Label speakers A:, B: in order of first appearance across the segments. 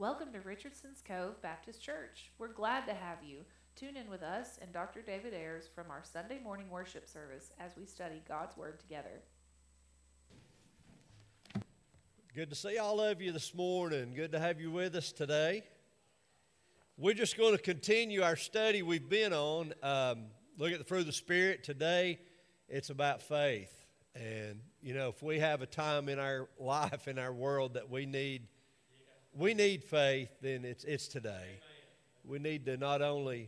A: Welcome to Richardson's Cove Baptist Church. We're glad to have you. Tune in with us and Dr. David Ayers from our Sunday morning worship service as we study God's Word together.
B: Good to see all of you this morning. Good to have you with us today. We're just going to continue our study we've been on. Look at the fruit of the Spirit. Today, it's about faith. And, you know, if we have a time in our life, in our world that we need faith, then it's today. We need to not only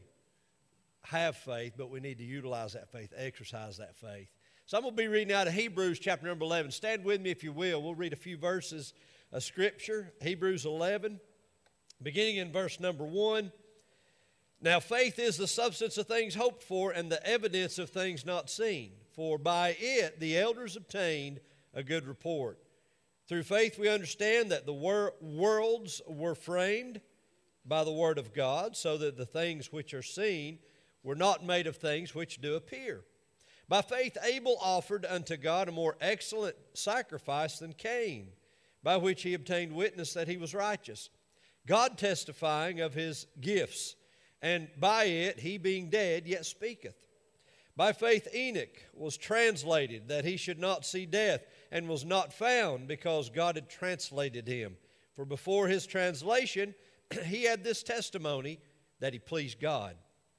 B: have faith, but we need to utilize that faith, exercise that faith. So I'm going to be reading out of Hebrews chapter number 11. Stand with me if you will. We'll read a few verses of Scripture. Hebrews 11, beginning in verse number 1. Now faith is the substance of things hoped for and the evidence of things not seen. For by it the elders obtained a good report. Through faith we understand that the worlds were framed by the word of God, so that the things which are seen were not made of things which do appear. By faith Abel offered unto God a more excellent sacrifice than Cain, by which he obtained witness that he was righteous, God testifying of his gifts, and by it he being dead yet speaketh. By faith Enoch was translated that he should not see death, and was not found, because God had translated him. For before his translation he had this testimony, that he pleased God.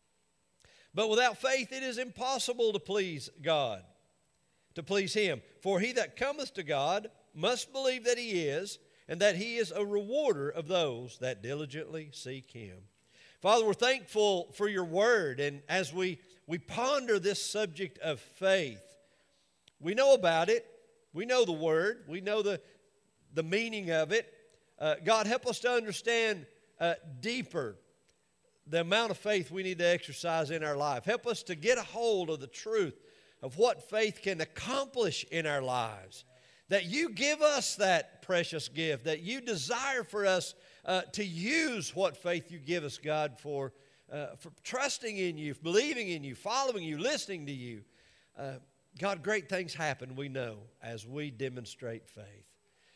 B: But without faith it is impossible to please God, to please him. For he that cometh to God must believe that he is, and that he is a rewarder of those that diligently seek him. Father, we're thankful for your word, and as we ponder this subject of faith, we know about it. We know the word. We know the meaning of it. God, help us to understand deeper the amount of faith we need to exercise in our life. Help us to get a hold of the truth of what faith can accomplish in our lives. That you give us that precious gift, that you desire for us to use what faith you give us, God, for trusting in you, believing in you, following you, listening to you. God, great things happen, we know, as we demonstrate faith.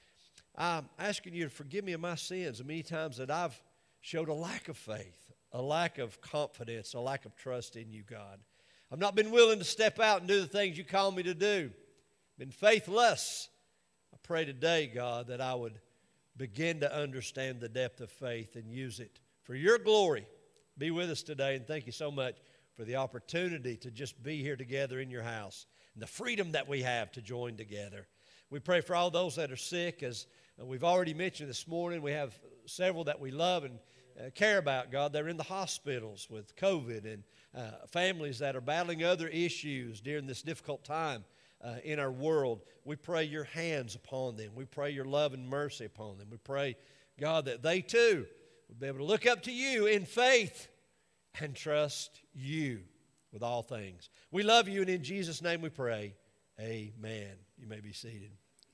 B: I'm asking you to forgive me of my sins, the many times that I've showed a lack of faith, a lack of confidence, a lack of trust in you, God. I've not been willing to step out and do the things you call me to do. Been faithless. I pray today, God, that I would begin to understand the depth of faith and use it for your glory. Be with us today, and thank you so much for the opportunity to just be here together in your house and the freedom that we have to join together. We pray for all those that are sick. As we've already mentioned this morning, we have several that we love and care about, God. They're in the hospitals with COVID, and families that are battling other issues during this difficult time in our world. We pray your hands upon them. We pray your love and mercy upon them. We pray, God, that they too will be able to look up to you in faith and trust you with all things. We love you, and in Jesus' name we pray. Amen. You may be seated.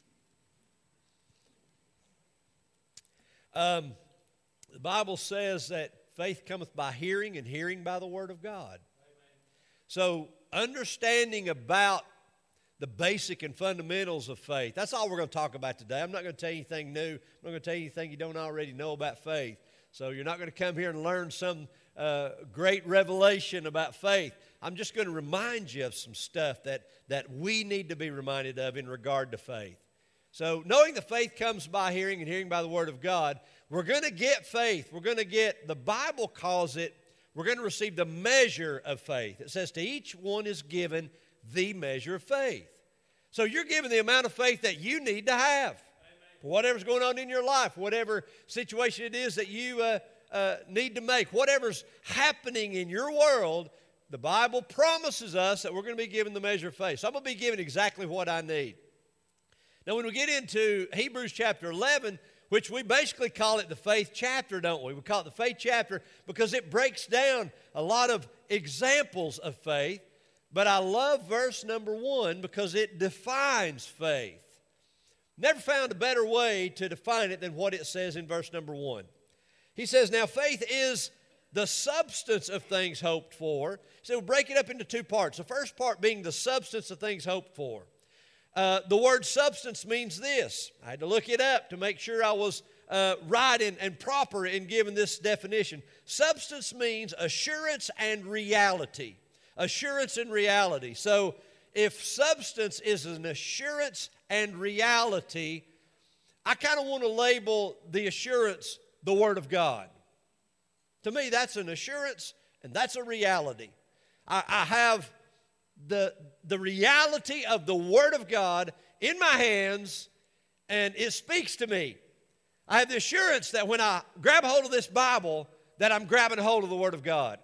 B: The Bible says that faith cometh by hearing, and hearing by the word of God. Amen. So understanding about the basic and fundamentals of faith, that's all we're going to talk about today. I'm not going to tell you anything new. I'm not going to tell you anything you don't already know about faith. So you're not going to come here and learn some great revelation about faith. I'm just going to remind you of some stuff that we need to be reminded of in regard to faith. So knowing that faith comes by hearing, and hearing by the word of God, we're going to get faith. We're going to get, the Bible calls it, we're going to receive the measure of faith. It says to each one is given the measure of faith. So you're given the amount of faith that you need to have. Amen. For whatever's going on in your life, whatever situation it is that you need to make, whatever's happening in your world, the Bible promises us that we're going to be given the measure of faith. So I'm going to be given exactly what I need. Now, when we get into Hebrews chapter 11, which we basically call it the faith chapter, don't we? We call it the faith chapter because it breaks down a lot of examples of faith. But I love verse number 1 because it defines faith. Never found a better way to define it than what it says in verse number 1. He says, now faith is the substance of things hoped for. So we'll break it up into two parts. The first part being the substance of things hoped for. The word substance means this. I had to look it up to make sure I was right and proper in giving this definition. Substance means assurance and reality. Assurance and reality. So if substance is an assurance and reality, I kind of want to label the assurance the Word of God. To me, that's an assurance and that's a reality. I have the reality of the Word of God in my hands, and it speaks to me. I have the assurance that when I grab a hold of this Bible, that I'm grabbing a hold of the Word of God.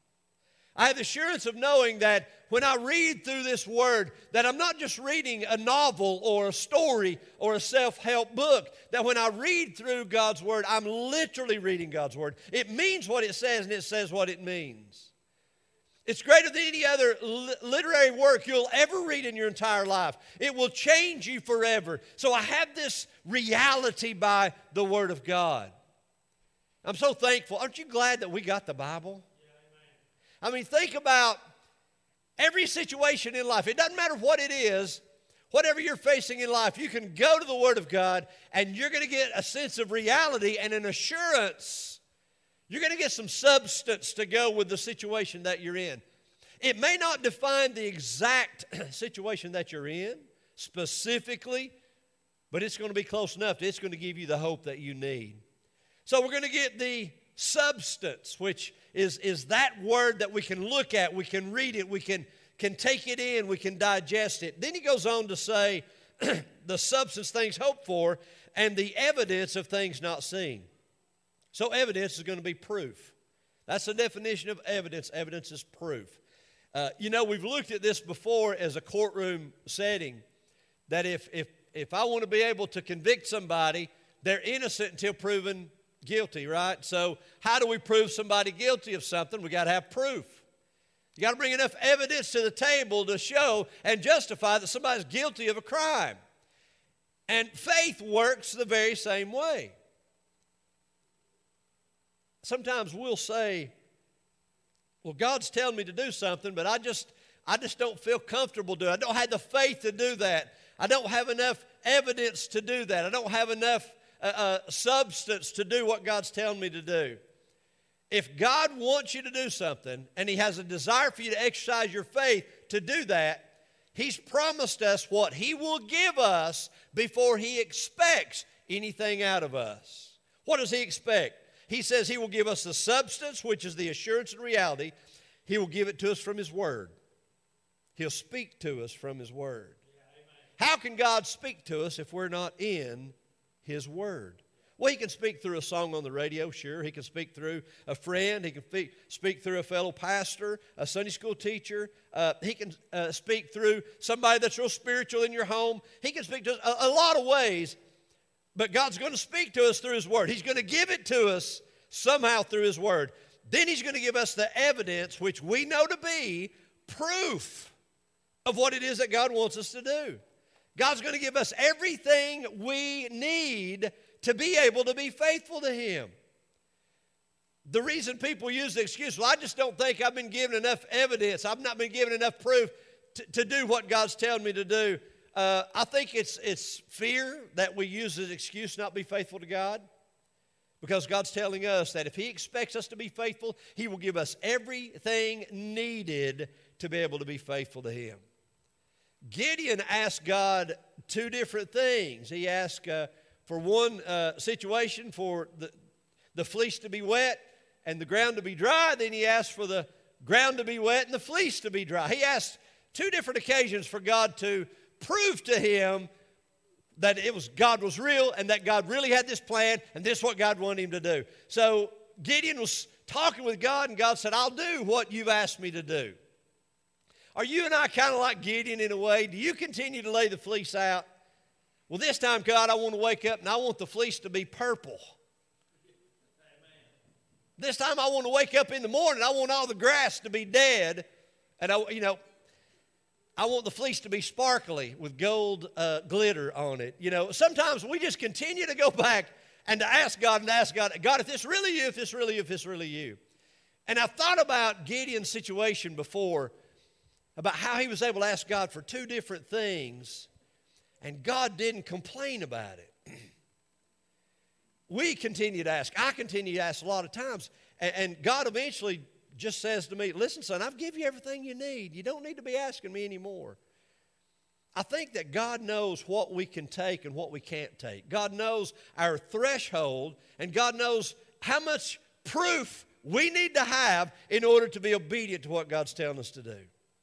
B: I have the assurance of knowing that when I read through this Word, that I'm not just reading a novel or a story or a self-help book, that when I read through God's Word, I'm literally reading God's Word. It means what it says, and it says what it means. It's greater than any other literary work you'll ever read in your entire life. It will change you forever. So I have this reality by the Word of God. I'm so thankful. Aren't you glad that we got the Bible? Yeah, I mean, think about every situation in life. It doesn't matter what it is, whatever you're facing in life, you can go to the Word of God and you're going to get a sense of reality and an assurance. You're going to get some substance to go with the situation that you're in. It may not define the exact situation that you're in specifically, but it's going to be close enough. It's going to give you the hope that you need. So we're going to get the substance, which is that word that we can look at, we can read it, we can take it in, we can digest it. Then he goes on to say the substance, things hoped for, and the evidence of things not seen. So evidence is going to be proof. That's the definition of evidence. Evidence is proof. We've looked at this before as a courtroom setting, that if I want to be able to convict somebody, they're innocent until proven guilty, right? So how do we prove somebody guilty of something? We got to have proof. You got to bring enough evidence to the table to show and justify that somebody's guilty of a crime. And faith works the very same way. Sometimes we'll say, well, God's telling me to do something, but I just don't feel comfortable doing it. I don't have the faith to do that. I don't have enough evidence to do that. I don't have enough substance to do what God's telling me to do. If God wants you to do something and He has a desire for you to exercise your faith to do that, He's promised us what He will give us before He expects anything out of us. What does He expect? He says He will give us the substance, which is the assurance and reality. He will give it to us from His Word. He'll speak to us from His Word. How can God speak to us if we're not in His Word? Well, He can speak through a song on the radio, sure. He can speak through a friend. He can speak through a fellow pastor, a Sunday school teacher. He can speak through somebody that's real spiritual in your home. He can speak to us a lot of ways. But God's going to speak to us through His Word. He's going to give it to us somehow through His Word. Then He's going to give us the evidence, which we know to be proof of what it is that God wants us to do. God's going to give us everything we need to be able to be faithful to Him. The reason people use the excuse, well, I just don't think I've been given enough evidence. I've not been given enough proof to do what God's telling me to do. I think it's fear that we use as an excuse not be faithful to God. Because God's telling us that if He expects us to be faithful, He will give us everything needed to be able to be faithful to Him. Gideon asked God two different things. He asked for one situation for the fleece to be wet and the ground to be dry. Then he asked for the ground to be wet and the fleece to be dry. He asked two different occasions for God to prove to him that God was real and that God really had this plan and this is what God wanted him to do. So Gideon was talking with God and God said, I'll do what you've asked me to do. Are you and I kind of like Gideon in a way? Do you continue to lay the fleece out? Well, this time, God, I want to wake up and I want the fleece to be purple. This time I want to wake up in the morning, I want all the grass to be dead and I want the fleece to be sparkly with gold glitter on it. Sometimes we just continue to go back and to ask God, God, if this really you, if this really you, if this really you. And I've thought about Gideon's situation before, about how he was able to ask God for two different things And God didn't complain about it. We continue to ask. I continue to ask a lot of times. And God eventually just says to me, listen, son, I've given you everything you need. You don't need to be asking me anymore. I think that God knows what we can take and what we can't take. God knows our threshold, and God knows how much proof we need to have in order to be obedient to what God's telling us to do.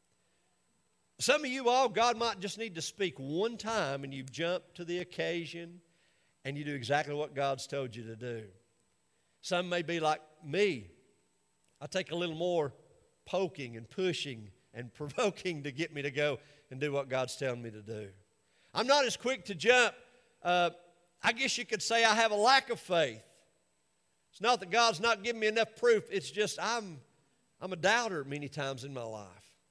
B: Some of you all, God might just need to speak one time and you jump to the occasion and you do exactly what God's told you to do. Some may be like me. I take a little more poking and pushing and provoking to get me to go and do what God's telling me to do. I'm not as quick to jump. I guess you could say I have a lack of faith. It's not that God's not giving me enough proof. It's just I'm a doubter many times in my life.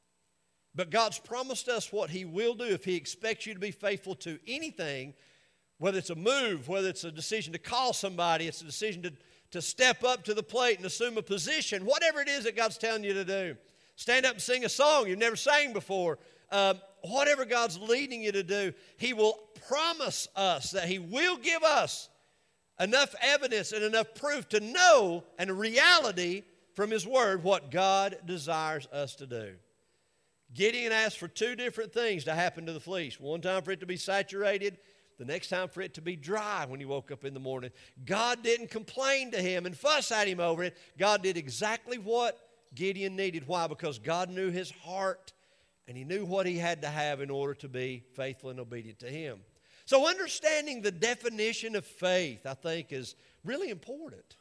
B: But God's promised us what He will do if He expects you to be faithful to anything, whether it's a move, whether it's a decision to call somebody, it's a decision to step up to the plate and assume a position, whatever it is that God's telling you to do. Stand up and sing a song you've never sang before. Whatever God's leading you to do, He will promise us that He will give us enough evidence and enough proof to know and a reality from His Word what God desires us to do. Gideon asked for two different things to happen to the fleece. One time for it to be saturated, the next time for it to be dry when he woke up in the morning. God didn't complain to him and fuss at him over it. God did exactly what Gideon needed. Why? Because God knew his heart and He knew what he had to have in order to be faithful and obedient to Him. So understanding the definition of faith, I think, is really important.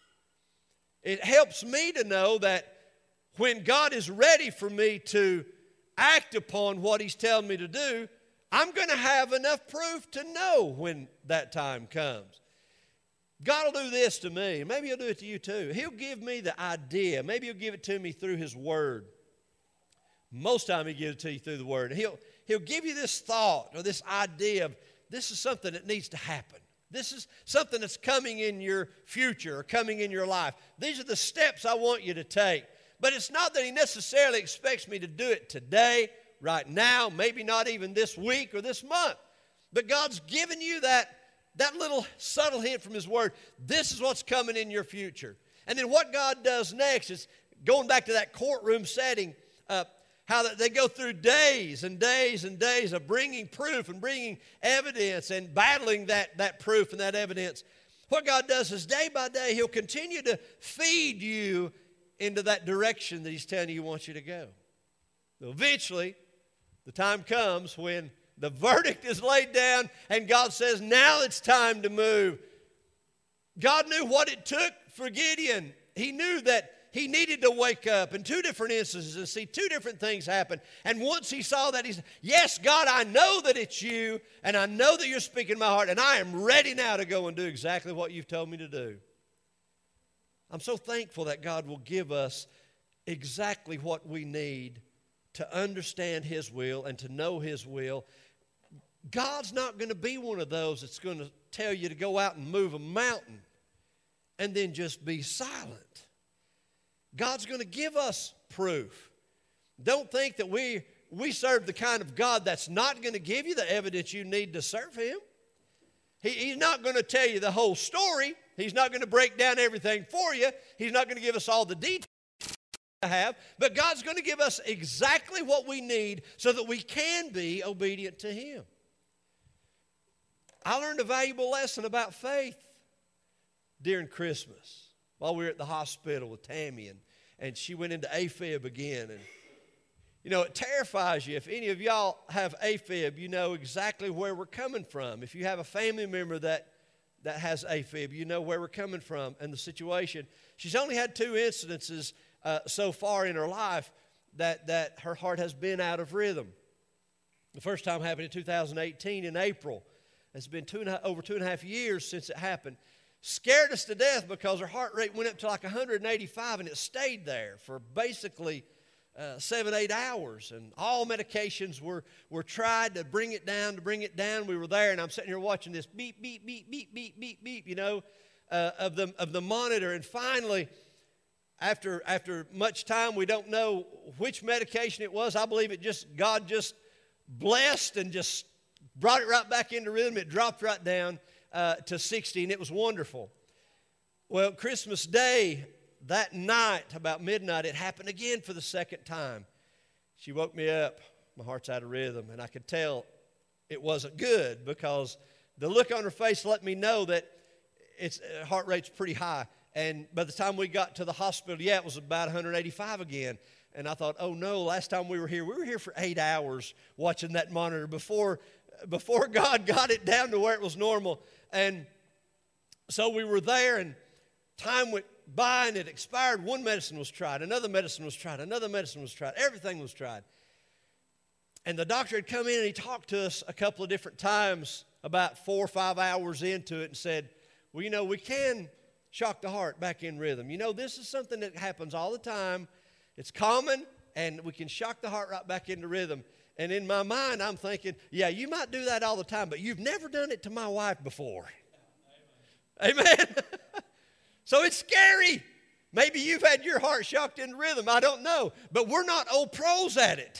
B: It helps me to know that when God is ready for me to act upon what He's telling me to do, I'm going to have enough proof to know when that time comes. God will do this to me. Maybe He'll do it to you too. He'll give me the idea. Maybe He'll give it to me through His Word. Most time He gives it to you through the Word. He'll give you this thought or this idea of this is something that needs to happen. This is something that's coming in your future or coming in your life. These are the steps I want you to take. But it's not that He necessarily expects me to do it today, right now, maybe not even this week or this month. But God's given you that little subtle hint from His Word. This is what's coming in your future. And then what God does next is, going back to that courtroom setting, how they go through days and days and days of bringing proof and bringing evidence and battling that proof and that evidence. What God does is day by day, He'll continue to feed you into that direction that He's telling you He wants you to go. So eventually, the time comes when the verdict is laid down and God says, now it's time to move. God knew what it took for Gideon. He knew that he needed to wake up in two different instances and see two different things happen. And once he saw that, he said, yes, God, I know that it's you, and I know that you're speaking in my heart, and I am ready now to go and do exactly what you've told me to do. I'm so thankful that God will give us exactly what we need to understand His will and to know His will. God's not going to be one of those that's going to tell you to go out and move a mountain and then just be silent. God's going to give us proof. Don't think that we serve the kind of God that's not going to give you the evidence you need to serve Him. He's not going to tell you the whole story. He's not going to break down everything for you. He's not going to give us all the details to have. But God's going to give us exactly what we need so that we can be obedient to Him. I learned a valuable lesson about faith during Christmas while we were at the hospital with Tammy, and she went into AFib again. And, you know, it terrifies you. If any of y'all have AFib, you know exactly where we're coming from. If you have a family member that has AFib, you know where we're coming from and the situation. She's only had 2 incidences so far in her life that her heart has been out of rhythm. The first time happened in 2018 in April. It's been over 2.5 years since it happened. Scared us to death because her heart rate went up to like 185 and it stayed there for basically 7-8 hours. And all medications were tried to bring it down. We were there, and I'm sitting here watching this beep, beep, beep, beep, beep, beep, beep, you know, of the monitor. And finally, after much time, we don't know which medication it was. I believe God just blessed and just brought it right back into rhythm. It dropped right down to 60, and it was wonderful. Well, Christmas Day, that night, about midnight, it happened again for the second time. She woke me up. My heart's out of rhythm, and I could tell it wasn't good because the look on her face let me know that its heart rate's pretty high. And by the time we got to the hospital, it was about 185 again. And I thought, oh no, last time we were here for 8 hours watching that monitor before God got it down to where it was normal. And so we were there, and time went by, and it expired. One medicine was tried, another medicine was tried, another medicine was tried. Everything was tried. And the doctor had come in, and he talked to us a couple of different times about 4 or 5 hours into it and said, well, we can shock the heart back in rhythm. This is something that happens all the time. It's common, and we can shock the heart right back into rhythm. And in my mind, I'm thinking, yeah, you might do that all the time, but you've never done it to my wife before. Amen. So it's scary. Maybe you've had your heart shocked into rhythm. I don't know. But we're not old pros at it.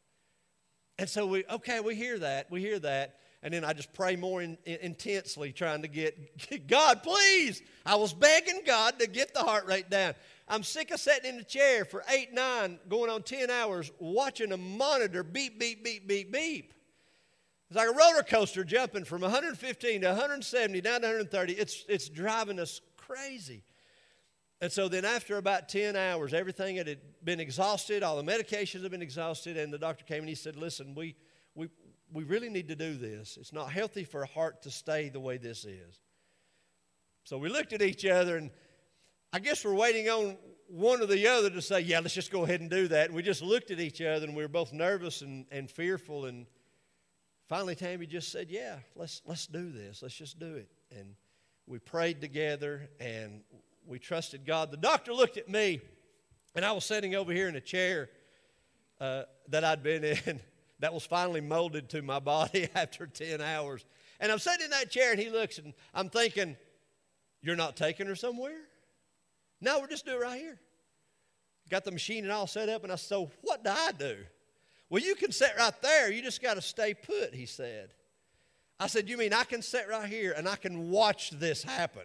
B: And so we hear that. And then I just pray more intensely, trying to get, God, please. I was begging God to get the heart rate down. I'm sick of sitting in the chair for 8, 9, going on 10 hours, watching a monitor beep, beep, beep, beep, beep. It's like a roller coaster jumping from 115 to 170 down to 130. It's driving us crazy. And so then after about 10 hours, everything had been exhausted, all the medications had been exhausted, and the doctor came and he said, listen, we really need to do this. It's not healthy for a heart to stay the way this is. So we looked at each other, and I guess we're waiting on one or the other to say, yeah, let's just go ahead and do that. And we just looked at each other, and we were both nervous and fearful. And finally, Tammy just said, yeah, let's do this. Let's just do it. And we prayed together, and we trusted God. The doctor looked at me, and I was sitting over here in a chair that I'd been in that was finally molded to my body after 10 hours. And I'm sitting in that chair, and he looks, and I'm thinking, you're not taking her somewhere? No, we'll just do it right here. Got the machine and all set up, and I said, so what do I do? Well, you can sit right there. You just got to stay put, he said. I said, you mean I can sit right here and I can watch this happen?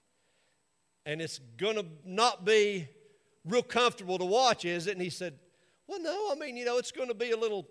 B: And it's going to not be real comfortable to watch, is it? And he said, well, no, I mean, it's going to be a little...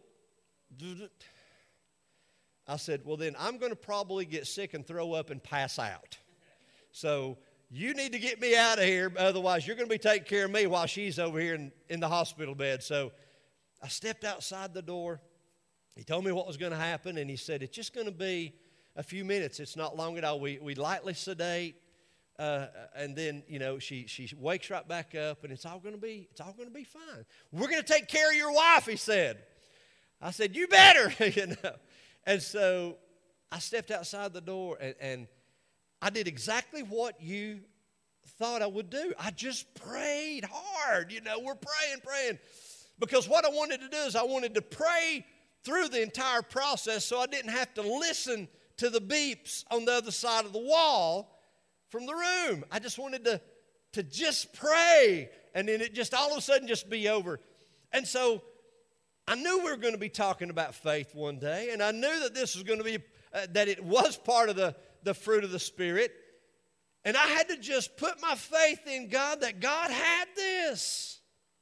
B: I said, well, then I'm going to probably get sick and throw up and pass out. So you need to get me out of here, otherwise you're going to be taking care of me while she's over here in the hospital bed. So I stepped outside the door. He told me what was going to happen, and he said, it's just going to be a few minutes. It's not long at all. We lightly sedate, and then, she wakes right back up, and it's all going to be fine. We're going to take care of your wife, he said. I said, you better, And so I stepped outside the door, and I did exactly what you thought I would do. I just prayed hard. We're praying. Because what I wanted to do is I wanted to pray through the entire process so I didn't have to listen to the beeps on the other side of the wall from the room. I just wanted to just pray, and then it just all of a sudden just be over. And so I knew we were going to be talking about faith one day, and I knew that this was going to be, that it was part of the fruit of the Spirit. And I had to just put my faith in God that God had this.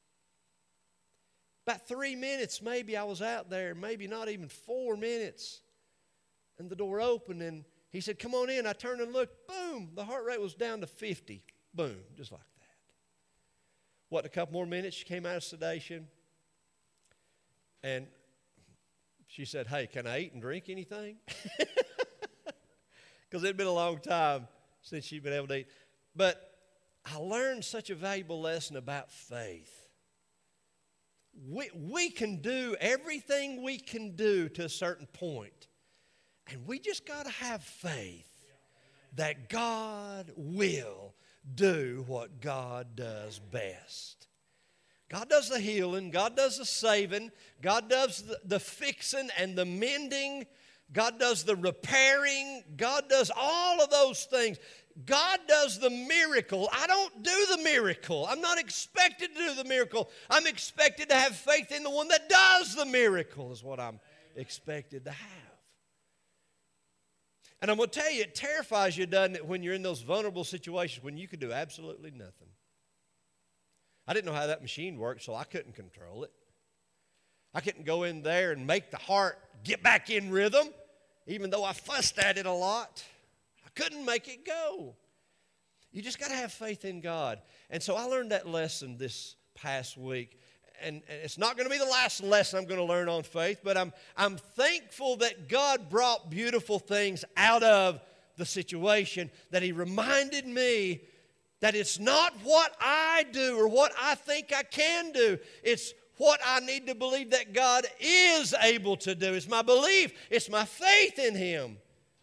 B: About 3 minutes, maybe I was out there, maybe not even 4 minutes. And the door opened, and he said, come on in. I turned and looked. Boom, the heart rate was down to 50. Boom, just like that. What, a couple more minutes, she came out of sedation. And she said, hey, can I eat and drink anything? Because it had been a long time since she'd been able to eat. But I learned such a valuable lesson about faith. We can do everything we can do to a certain point. And we just got to have faith that God will do what God does best. God does the healing. God does the saving. God does the fixing and the mending. God does the repairing. God does all of those things. God does the miracle. I don't do the miracle. I'm not expected to do the miracle. I'm expected to have faith in the one that does the miracle is what I'm expected to have. And I'm going to tell you, it terrifies you, doesn't it, when you're in those vulnerable situations when you can do absolutely nothing. I didn't know how that machine worked, so I couldn't control it. I couldn't go in there and make the heart get back in rhythm, even though I fussed at it a lot. I couldn't make it go. You just got to have faith in God. And so I learned that lesson this past week. And it's not going to be the last lesson I'm going to learn on faith, but I'm thankful that God brought beautiful things out of the situation, that He reminded me that it's not what I do or what I think I can do. It's what I need to believe that God is able to do. It's my belief. It's my faith in Him.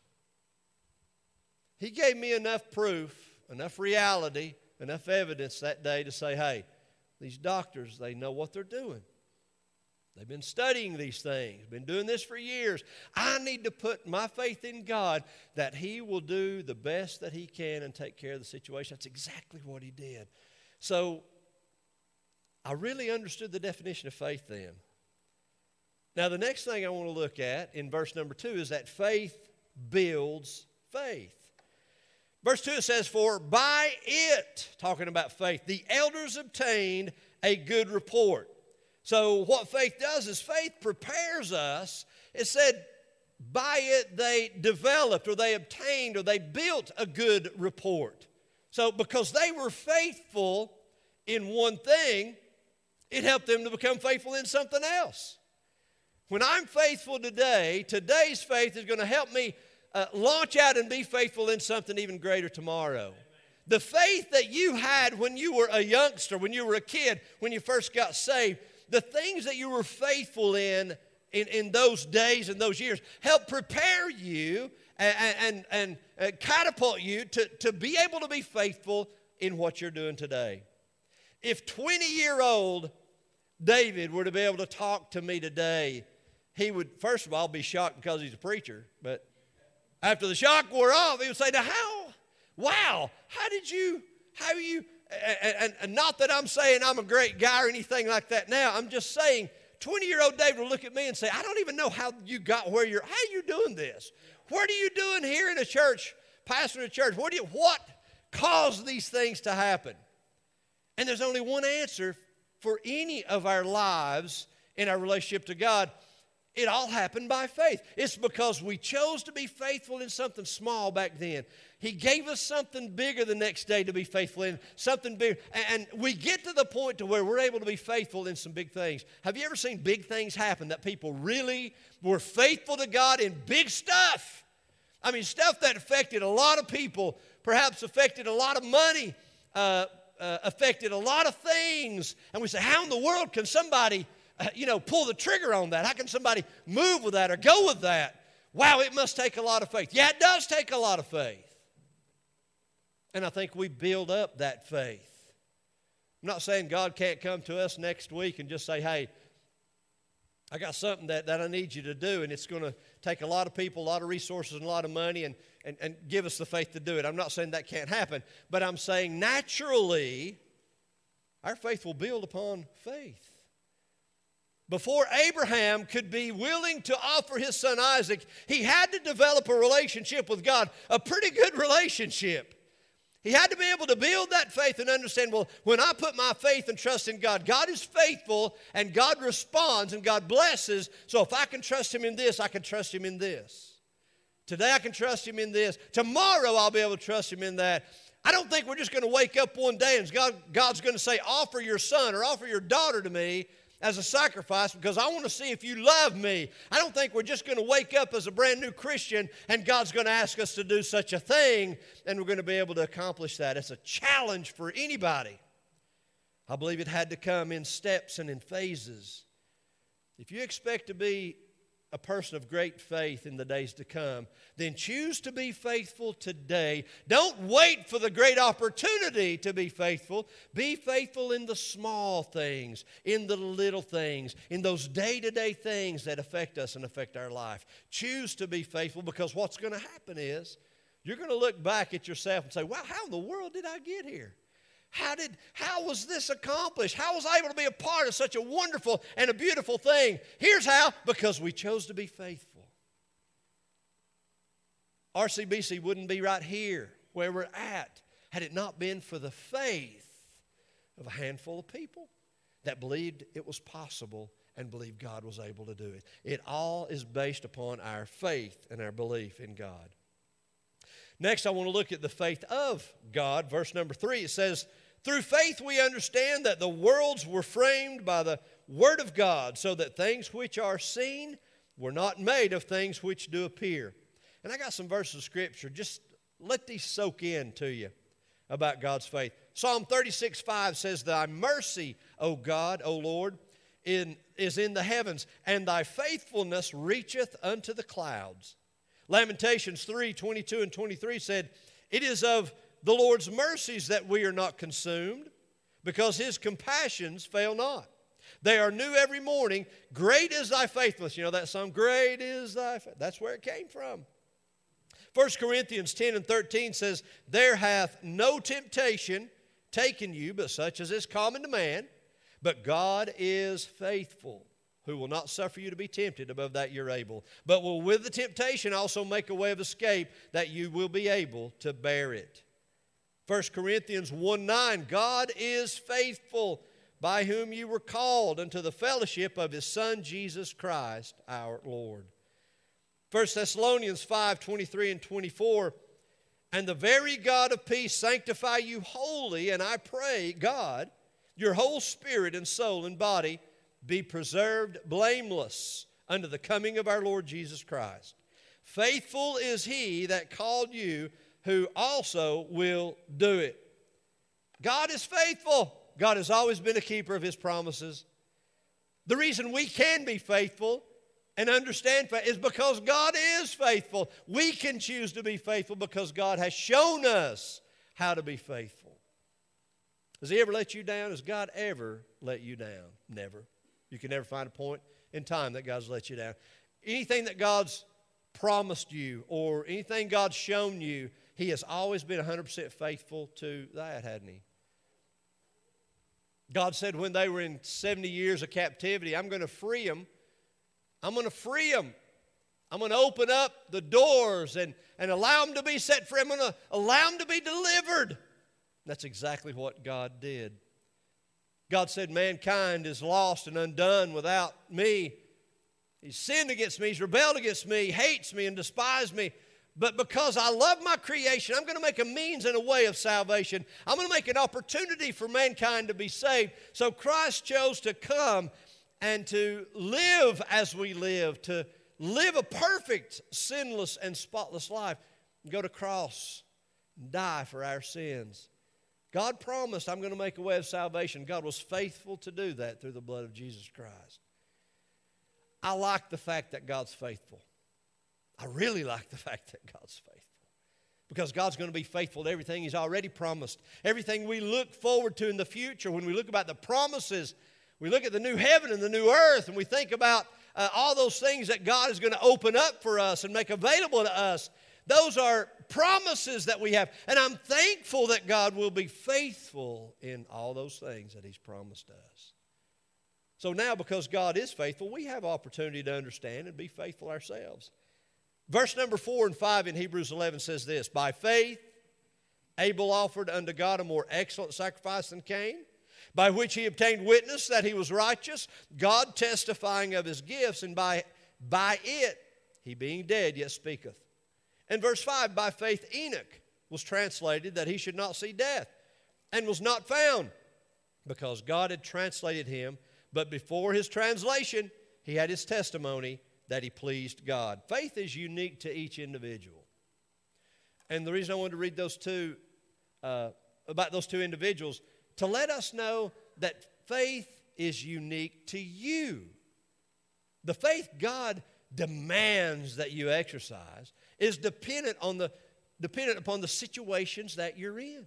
B: He gave me enough proof, enough reality, enough evidence that day to say, hey, these doctors, they know what they're doing. They've been studying these things, been doing this for years. I need to put my faith in God that He will do the best that He can and take care of the situation. That's exactly what He did. So I really understood the definition of faith then. Now the next thing I want to look at in verse number 2 is that faith builds faith. Verse 2 it says, for by it, talking about faith, the elders obtained a good report. So what faith does is faith prepares us. It said, by it they developed or they obtained or they built a good report. So because they were faithful in one thing, it helped them to become faithful in something else. When I'm faithful today, today's faith is going to help me launch out and be faithful in something even greater tomorrow. Amen. The faith that you had when you were a youngster, when you were a kid, when you first got saved, the things that you were faithful in those days and those years help prepare you and catapult you to be able to be faithful in what you're doing today. If 20-year-old David were to be able to talk to me today, he would, first of all, be shocked because he's a preacher, but after the shock wore off, he would say, now how and not that I'm saying I'm a great guy or anything like that now. I'm just saying 20-year-old David will look at me and say, I don't even know how you got how are you doing this? What are you doing here in a church, pastoring a church? What caused these things to happen? And there's only one answer for any of our lives in our relationship to God. It all happened by faith. It's because we chose to be faithful in something small back then. He gave us something bigger the next day to be faithful in, something bigger. And we get to the point to where we're able to be faithful in some big things. Have you ever seen big things happen that people really were faithful to God in big stuff? I mean, stuff that affected a lot of people, perhaps affected a lot of money, affected a lot of things. And we say, how in the world can somebody pull the trigger on that? How can somebody move with that or go with that? Wow, it must take a lot of faith. Yeah, it does take a lot of faith. And I think we build up that faith. I'm not saying God can't come to us next week and just say, hey, I got something that I need you to do, and it's going to take a lot of people, a lot of resources, and a lot of money, and give us the faith to do it. I'm not saying that can't happen, but I'm saying naturally our faith will build upon faith. Before Abraham could be willing to offer his son Isaac, he had to develop a relationship with God, a pretty good relationship. He had to be able to build that faith and understand, well, when I put my faith and trust in God, God is faithful and God responds and God blesses. So if I can trust Him in this, I can trust Him in this. Today I can trust Him in this. Tomorrow I'll be able to trust Him in that. I don't think we're just going to wake up one day and God's going to say, offer your son or offer your daughter to me as a sacrifice because I want to see if you love me. I don't think we're just going to wake up as a brand new Christian and God's going to ask us to do such a thing and we're going to be able to accomplish that. It's a challenge for anybody. I believe it had to come in steps and in phases. If you expect to be a person of great faith in the days to come, then choose to be faithful today. Don't wait for the great opportunity to be faithful. Be faithful in the small things, in the little things, in those day-to-day things that affect us and affect our life. Choose to be faithful because what's going to happen is you're going to look back at yourself and say, wow, how in the world did I get here? How was this accomplished? How was I able to be a part of such a wonderful and a beautiful thing? Here's how, because we chose to be faithful. RCBC wouldn't be right here where we're at had it not been for the faith of a handful of people that believed it was possible and believed God was able to do it. It all is based upon our faith and our belief in God. Next, I want to look at the faith of God. Verse number 3, it says, through faith we understand that the worlds were framed by the Word of God, so that things which are seen were not made of things which do appear. And I got some verses of Scripture. Just let these soak in to you about God's faith. Psalm 36:5 says, thy mercy, O God, O Lord, is in the heavens, and thy faithfulness reacheth unto the clouds. Lamentations 3:22 and 23 said, it is of the Lord's mercies that we are not consumed, because his compassions fail not. They are new every morning. Great is thy faithfulness. You know that song, great is thy faithfulness. That's where it came from. 1 Corinthians 10 and 13 says, there hath no temptation taken you, but such as is common to man. But God is faithful, who will not suffer you to be tempted above that you're able, but will with the temptation also make a way of escape, that you will be able to bear it. 1 Corinthians 1:9, God is faithful, by whom you were called unto the fellowship of his Son, Jesus Christ, our Lord. 1 Thessalonians 5:23 and 24, and the very God of peace sanctify you wholly, and I pray, God, your whole spirit and soul and body be preserved blameless unto the coming of our Lord Jesus Christ. Faithful is he that called you, who also will do it. God is faithful. God has always been a keeper of his promises. The reason we can be faithful and understand faith is because God is faithful. We can choose to be faithful because God has shown us how to be faithful. Has he ever let you down? Has God ever let you down? Never. You can never find a point in time that God's let you down. Anything that God's promised you or anything God's shown you, he has always been 100% faithful to that, hadn't he? God said when they were in 70 years of captivity, I'm going to free them. I'm going to free them. I'm going to open up the doors and allow them to be set free. I'm going to allow them to be delivered. That's exactly what God did. God said mankind is lost and undone without me. He's sinned against me. He's rebelled against me, hates me and despised me. But because I love my creation, I'm going to make a means and a way of salvation. I'm going to make an opportunity for mankind to be saved. So Christ chose to come and to live as we live, to live a perfect, sinless, and spotless life, and go to the cross and die for our sins. God promised, I'm going to make a way of salvation. God was faithful to do that through the blood of Jesus Christ. I like the fact that God's faithful. I really like the fact that God's faithful. Because God's going to be faithful to everything he's already promised. Everything we look forward to in the future, when we look about the promises, we look at the new heaven and the new earth, and we think about all those things that God is going to open up for us and make available to us. Those are promises that we have. And I'm thankful that God will be faithful in all those things that he's promised us. So now, because God is faithful, we have opportunity to understand and be faithful ourselves. Verse number 4 and 5 in Hebrews 11 says this, by faith Abel offered unto God a more excellent sacrifice than Cain, by which he obtained witness that he was righteous, God testifying of his gifts, and by it he being dead yet speaketh. And verse 5, by faith Enoch was translated that he should not see death, and was not found, because God had translated him. But before his translation, he had his testimony that he pleased God. Faith is unique to each individual. And the reason I wanted to read those two, about those two individuals, to let us know that faith is unique to you. The faith God demands that you exercise is dependent upon the situations that you're in.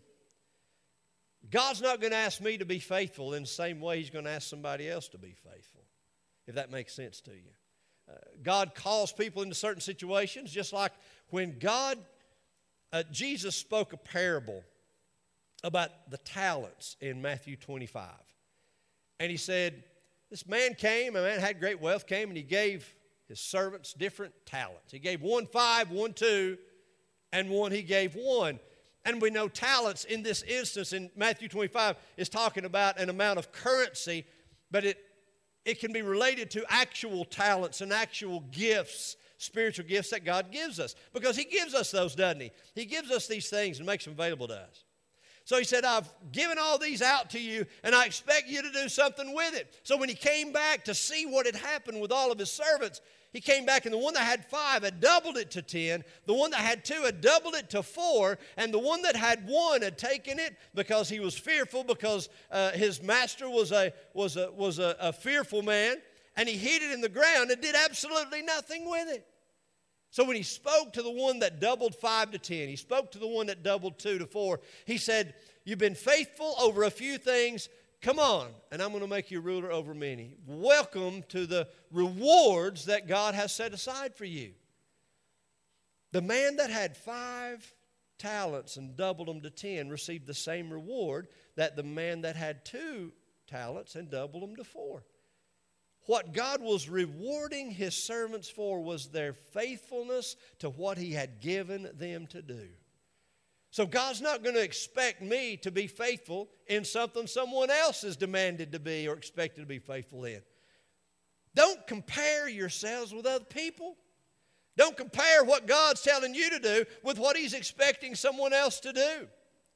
B: God's not going to ask me to be faithful in the same way he's going to ask somebody else to be faithful, if that makes sense to you. God calls people into certain situations, just like when Jesus spoke a parable about the talents in Matthew 25. And he said, this man came, a man had great wealth, came and he gave his servants different talents. He gave one 5, one 2, and one he gave one. And we know talents in this instance in Matthew 25 is talking about an amount of currency, but it can be related to actual talents and actual gifts, spiritual gifts that God gives us. Because he gives us those, doesn't he? He gives us these things and makes them available to us. So he said, I've given all these out to you, and I expect you to do something with it. So when he came back to see what had happened with all of his servants, he came back, and the one that had 5 had doubled it to 10. The one that had 2 had doubled it to 4. And the one that had 1 had taken it because he was fearful, because his master was a fearful man. And he hid it in the ground and did absolutely nothing with it. So when he spoke to the one that doubled 5 to 10, he spoke to the one that doubled 2 to 4, he said, you've been faithful over a few things. Come on, and I'm going to make you ruler over many. Welcome to the rewards that God has set aside for you. The man that had 5 talents and doubled them to 10 received the same reward that the man that had 2 talents and doubled them to 4. What God was rewarding his servants for was their faithfulness to what he had given them to do. So God's not going to expect me to be faithful in something someone else is demanded to be or expected to be faithful in. Don't compare yourselves with other people. Don't compare what God's telling you to do with what he's expecting someone else to do.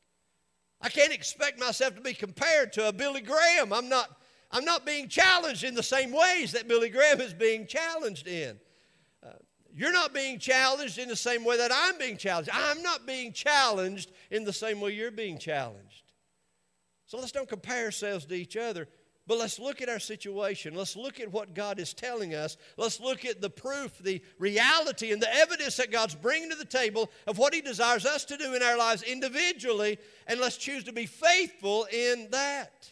B: I can't expect myself to be compared to a Billy Graham. I'm not being challenged in the same ways that Billy Graham is being challenged in. You're not being challenged in the same way that I'm being challenged. I'm not being challenged in the same way you're being challenged. So let's don't compare ourselves to each other, but let's look at our situation. Let's look at what God is telling us. Let's look at the proof, the reality, and the evidence that God's bringing to the table of what he desires us to do in our lives individually, and let's choose to be faithful in that.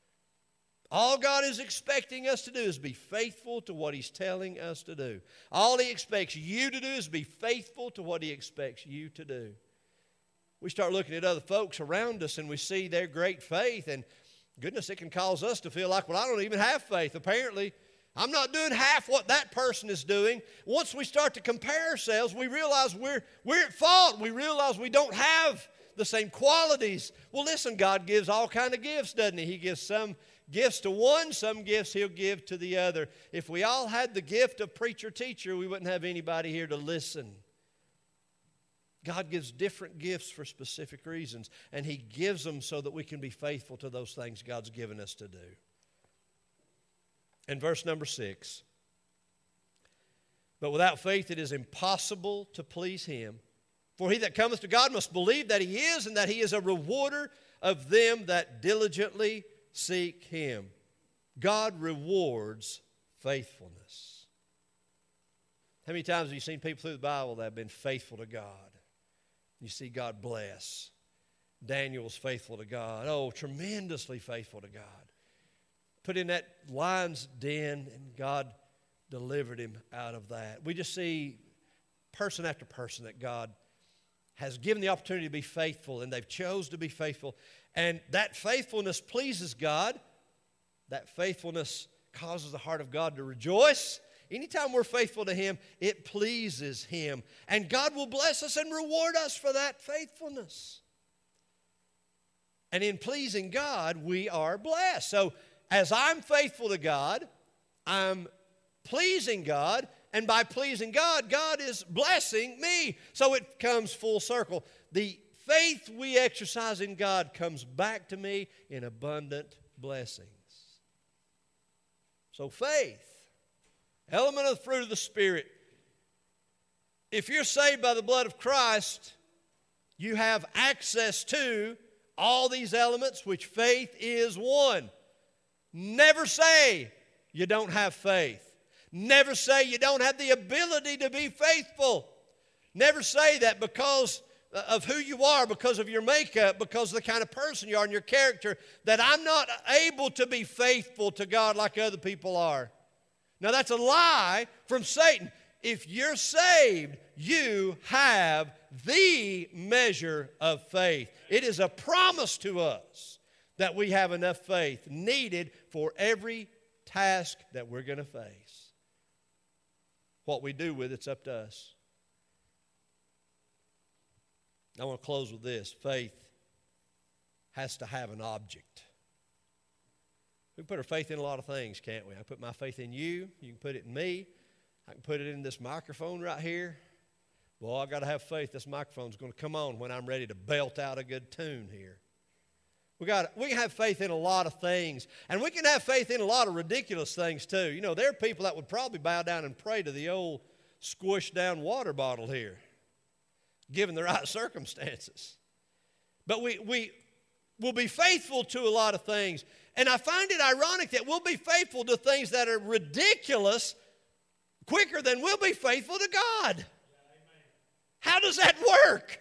B: All God is expecting us to do is be faithful to what he's telling us to do. All he expects you to do is be faithful to what he expects you to do. We start looking at other folks around us and we see their great faith, and goodness, it can cause us to feel like, well, I don't even have faith. Apparently, I'm not doing half what that person is doing. Once we start to compare ourselves, we realize we're at fault. We realize we don't have the same qualities. Well, listen, God gives all kinds of gifts, doesn't he? He gives some gifts to one, some gifts he'll give to the other. If we all had the gift of preacher-teacher, we wouldn't have anybody here to listen. God gives different gifts for specific reasons, and he gives them so that we can be faithful to those things God's given us to do. In verse number 6, but without faith it is impossible to please him. For he that cometh to God must believe that he is, and that he is a rewarder of them that diligently seek him. God rewards faithfulness. How many times have you seen people through the Bible that have been faithful to God? You see God bless. Daniel was faithful to God. Oh, tremendously faithful to God. Put in that lion's den, and God delivered him out of that. We just see person after person that God has given the opportunity to be faithful, and they've chose to be faithful. And that faithfulness pleases God. That faithfulness causes the heart of God to rejoice. Anytime we're faithful to him, it pleases him. And God will bless us and reward us for that faithfulness. And in pleasing God, we are blessed. So as I'm faithful to God, I'm pleasing God. And by pleasing God, God is blessing me. So it comes full circle. The faith we exercise in God comes back to me in abundant blessings. So faith, element of the fruit of the Spirit. If you're saved by the blood of Christ, you have access to all these elements, which faith is one. Never say you don't have faith. Never say you don't have the ability to be faithful. Never say that because of who you are, because of your makeup, because of the kind of person you are and your character, that I'm not able to be faithful to God like other people are. Now that's a lie from Satan. If you're saved, you have the measure of faith. It is a promise to us that we have enough faith needed for every task that we're going to face. What we do with it's up to us. I want to close with this. Faith has to have an object. We can put our faith in a lot of things, can't we? I put my faith in you. You can put it in me. I can put it in this microphone right here. Well, I've got to have faith this microphone's going to come on when I'm ready to belt out a good tune here. We can have faith in a lot of things. And we can have faith in a lot of ridiculous things too. You know, there are people that would probably bow down and pray to the old squished down water bottle here, given the right circumstances. But we will be faithful to a lot of things. And I find it ironic that we'll be faithful to things that are ridiculous quicker than we'll be faithful to God. How does that work?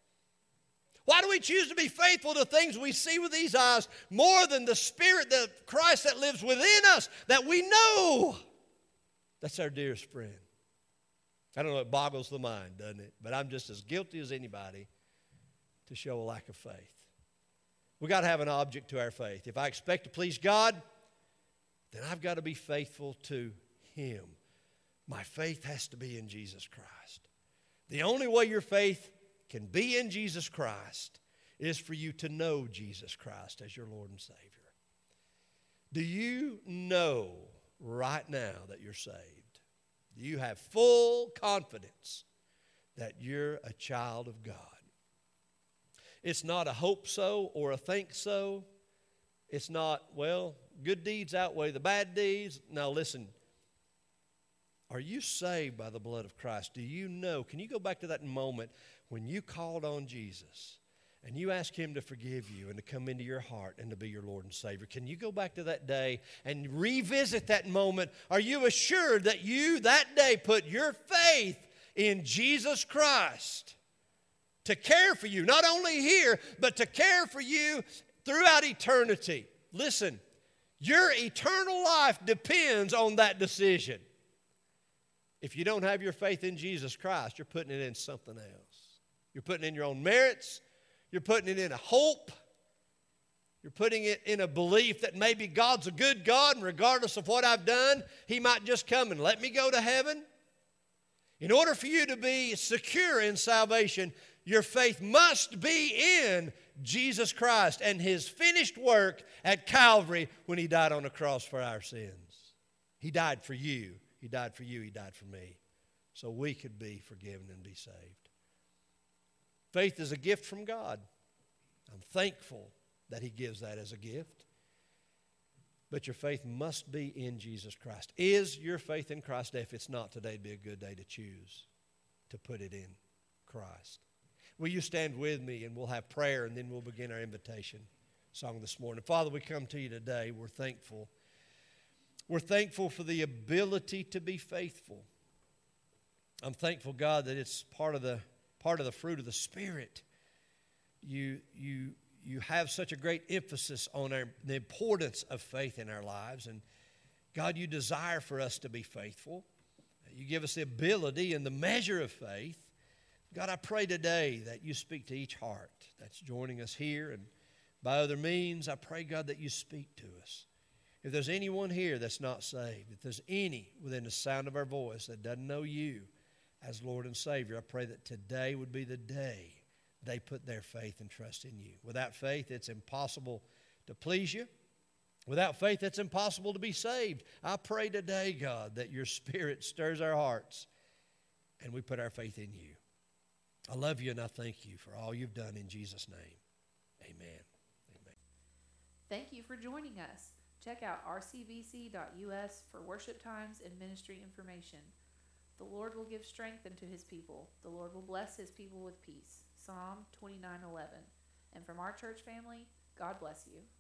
B: Why do we choose to be faithful to things we see with these eyes more than the Spirit, the Christ that lives within us, that we know? That's our dearest friend. I don't know, it boggles the mind, doesn't it? But I'm just as guilty as anybody to show a lack of faith. We've got to have an object to our faith. If I expect to please God, then I've got to be faithful to Him. My faith has to be in Jesus Christ. The only way your faith can be in Jesus Christ is for you to know Jesus Christ as your Lord and Savior. Do you know right now that you're saved? Do you have full confidence that you're a child of God? It's not a hope so or a think so. It's not, well, good deeds outweigh the bad deeds. Now listen, are you saved by the blood of Christ? Do you know? Can you go back to that moment when you called on Jesus and you asked Him to forgive you and to come into your heart and to be your Lord and Savior? Can you go back to that day and revisit that moment? Are you assured that you that day put your faith in Jesus Christ to care for you, not only here, but to care for you throughout eternity? Listen, your eternal life depends on that decision. If you don't have your faith in Jesus Christ, you're putting it in something else. You're putting it in your own merits. You're putting it in a hope. You're putting it in a belief that maybe God's a good God, and regardless of what I've done, He might just come and let me go to heaven. In order for you to be secure in salvation, your faith must be in Jesus Christ and His finished work at Calvary when He died on the cross for our sins. He died for you. He died for you. He died for me. So we could be forgiven and be saved. Faith is a gift from God. I'm thankful that He gives that as a gift. But your faith must be in Jesus Christ. Is your faith in Christ? If it's not, today would be a good day to choose to put it in Christ. Will you stand with me and we'll have prayer and then we'll begin our invitation song this morning. Father, we come to you today. We're thankful. We're thankful for the ability to be faithful. I'm thankful, God, that it's part of the fruit of the Spirit. You have such a great emphasis on the importance of faith in our lives. And God, you desire for us to be faithful. You give us the ability and the measure of faith. God, I pray today that you speak to each heart that's joining us here. And by other means, I pray, God, that you speak to us. If there's anyone here that's not saved, if there's any within the sound of our voice that doesn't know you as Lord and Savior, I pray that today would be the day they put their faith and trust in you. Without faith, it's impossible to please you. Without faith, it's impossible to be saved. I pray today, God, that your Spirit stirs our hearts and we put our faith in you. I love you and I thank you for all you've done in Jesus' name. Amen. Amen.
A: Thank you for joining us. Check out rcbc.us for worship times and ministry information. The Lord will give strength unto His people. The Lord will bless His people with peace. Psalm 29:11. And from our church family, God bless you.